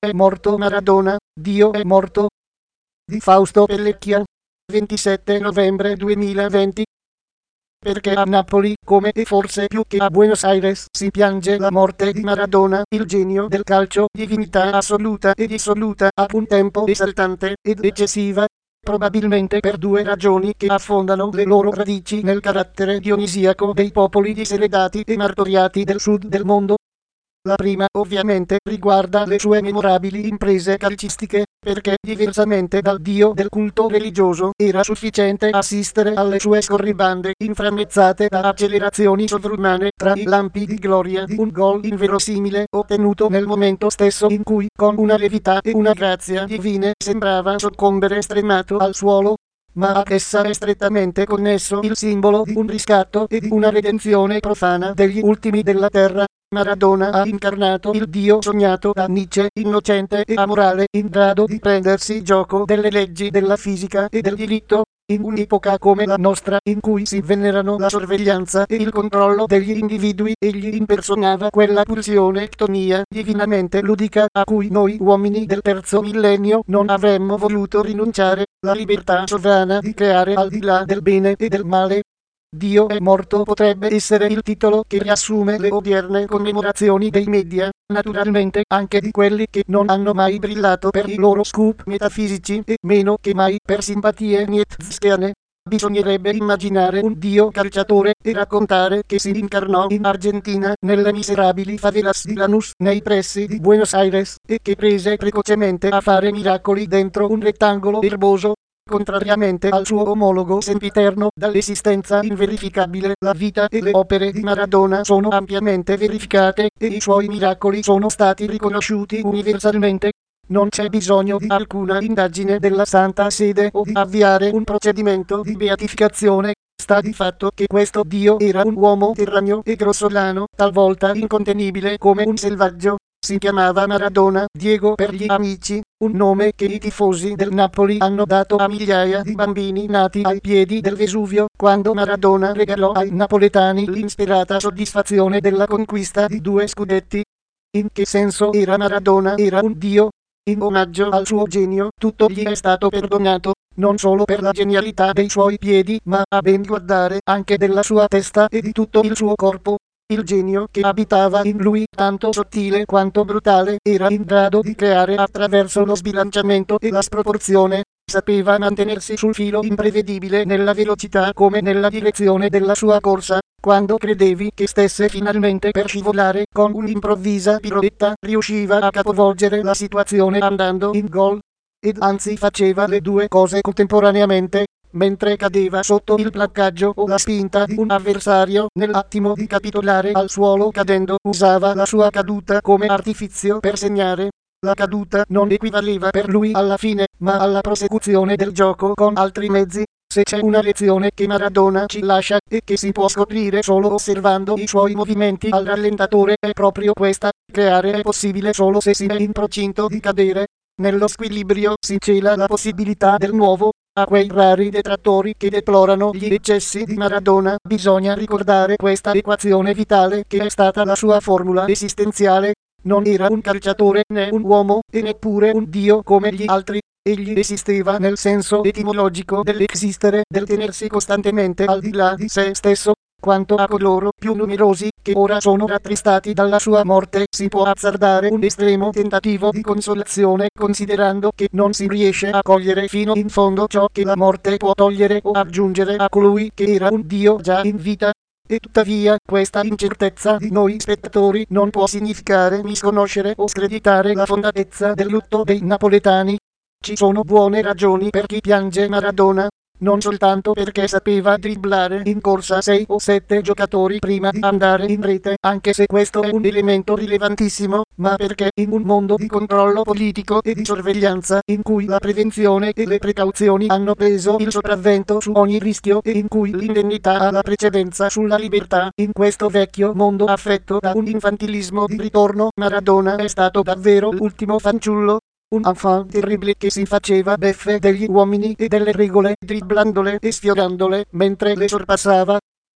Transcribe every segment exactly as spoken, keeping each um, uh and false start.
è morto Maradona, Dio è morto. Di Fausto Pellecchia, ventisette novembre duemilaventi. Perché a Napoli, come e forse più che a Buenos Aires, si piange la morte di Maradona, il genio del calcio, divinità assoluta e dissoluta, a un tempo esaltante ed eccessiva. Probabilmente per due ragioni che affondano le loro radici nel carattere dionisiaco dei popoli diseredati e martoriati del sud del mondo. La prima, ovviamente, riguarda le sue memorabili imprese calcistiche, perché, diversamente dal dio del culto religioso, era sufficiente assistere alle sue scorribande inframmezzate da accelerazioni sovrumane tra i lampi di gloria di un gol inverosimile ottenuto nel momento stesso in cui, con una levità e una grazia divine, sembrava soccombere stremato al suolo. Ma ad essa è strettamente connesso il simbolo di un riscatto e di una redenzione profana degli ultimi della terra. Maradona ha incarnato il Dio sognato da Nietzsche, innocente e amorale, in grado di prendersi gioco delle leggi della fisica e del diritto. In un'epoca come la nostra, in cui si venerano la sorveglianza e il controllo degli individui, egli impersonava quella pulsione ctonia divinamente ludica a cui noi uomini del terzo millennio non avremmo voluto rinunciare, la libertà sovrana di creare al di là del bene e del male. Dio è morto potrebbe essere il titolo che riassume le odierne commemorazioni dei media, naturalmente anche di quelli che non hanno mai brillato per i loro scoop metafisici e meno che mai per simpatie nietzscheane. Bisognerebbe immaginare un dio calciatore e raccontare che si incarnò in Argentina nelle miserabili favelas di Lanús nei pressi di Buenos Aires e che prese precocemente a fare miracoli dentro un rettangolo erboso. Contrariamente al suo omologo sempiterno dall'esistenza inverificabile, la vita e le opere di Maradona sono ampiamente verificate e i suoi miracoli sono stati riconosciuti universalmente. Non c'è bisogno di alcuna indagine della Santa Sede o di avviare un procedimento di beatificazione. Sta di fatto che questo Dio era un uomo terraneo e grossolano, talvolta incontenibile come un selvaggio. Si chiamava Maradona, Diego per gli amici, un nome che i tifosi del Napoli hanno dato a migliaia di bambini nati ai piedi del Vesuvio, quando Maradona regalò ai napoletani l'inspirata soddisfazione della conquista di due scudetti. In che senso era Maradona? Era un dio. In omaggio al suo genio, tutto gli è stato perdonato, non solo per la genialità dei suoi piedi, ma a ben guardare anche della sua testa e di tutto il suo corpo. Il genio che abitava in lui, tanto sottile quanto brutale, era in grado di creare attraverso lo sbilanciamento e la sproporzione. Sapeva mantenersi sul filo imprevedibile nella velocità come nella direzione della sua corsa. Quando credevi che stesse finalmente per scivolare, con un'improvvisa piroetta riusciva a capovolgere la situazione andando in gol. Ed anzi faceva le due cose contemporaneamente. Mentre cadeva sotto il placcaggio o la spinta di un avversario, nell'attimo di capitolare al suolo cadendo, usava la sua caduta come artifizio per segnare. La caduta non equivaleva per lui alla fine, ma alla prosecuzione del gioco con altri mezzi. Se c'è una lezione che Maradona ci lascia, e che si può scoprire solo osservando i suoi movimenti al rallentatore, è proprio questa: creare è possibile solo se si è in procinto di cadere. Nello squilibrio si cela la possibilità del nuovo. A quei rari detrattori che deplorano gli eccessi di Maradona, bisogna ricordare questa equazione vitale che è stata la sua formula esistenziale. Non era un calciatore, né un uomo, e neppure un dio come gli altri. Egli esisteva nel senso etimologico dell'esistere, del tenersi costantemente al di là di se stesso. Quanto a coloro più numerosi, che ora sono rattristati dalla sua morte, si può azzardare un estremo tentativo di consolazione, considerando che non si riesce a cogliere fino in fondo ciò che la morte può togliere o aggiungere a colui che era un dio già in vita. E tuttavia, questa incertezza di noi spettatori non può significare misconoscere o screditare la fondatezza del lutto dei napoletani. Ci sono buone ragioni per chi piange Maradona. Non soltanto perché sapeva dribblare in corsa sei o sette giocatori prima di andare in rete, anche se questo è un elemento rilevantissimo, ma perché in un mondo di controllo politico e di sorveglianza, in cui la prevenzione e le precauzioni hanno preso il sopravvento su ogni rischio e in cui l'indennità ha la precedenza sulla libertà, in questo vecchio mondo affetto da un infantilismo di ritorno, Maradona è stato davvero l'ultimo fanciullo. Un enfant terribile che si faceva beffe degli uomini e delle regole, dribblandole e sfiorandole mentre le sorpassava.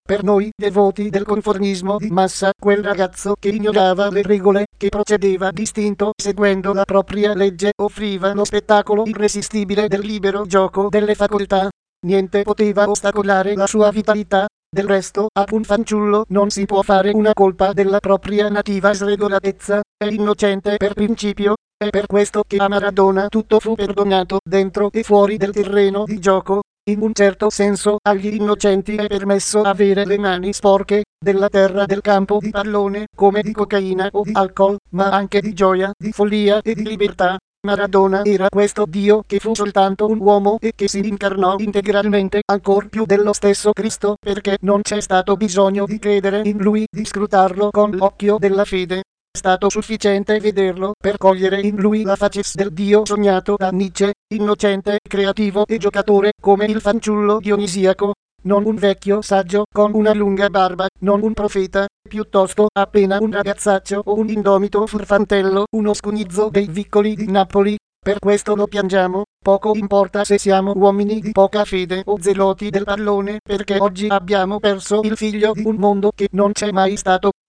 Per noi, devoti del conformismo di massa, quel ragazzo che ignorava le regole, che procedeva distinto seguendo la propria legge, offriva lo spettacolo irresistibile del libero gioco delle facoltà. Niente poteva ostacolare la sua vitalità. Del resto, a un fanciullo non si può fare una colpa della propria nativa sregolatezza, è innocente per principio. È per questo che a Maradona tutto fu perdonato, dentro e fuori del terreno di gioco. In un certo senso agli innocenti è permesso avere le mani sporche della terra del campo di pallone, come di cocaina o di alcol, ma anche di gioia, di follia e di libertà. Maradona era questo Dio che fu soltanto un uomo e che si incarnò integralmente, ancor più dello stesso Cristo, perché non c'è stato bisogno di credere in lui, di scrutarlo con l'occhio della fede. È stato sufficiente vederlo per cogliere in lui la facies del Dio sognato da Nietzsche, innocente, creativo e giocatore, come il fanciullo dionisiaco. Non un vecchio saggio con una lunga barba, non un profeta, piuttosto appena un ragazzaccio o un indomito furfantello, uno scugnizzo dei vicoli di Napoli. Per questo lo piangiamo, poco importa se siamo uomini di poca fede o zeloti del pallone, perché oggi abbiamo perso il figlio di un mondo che non c'è mai stato.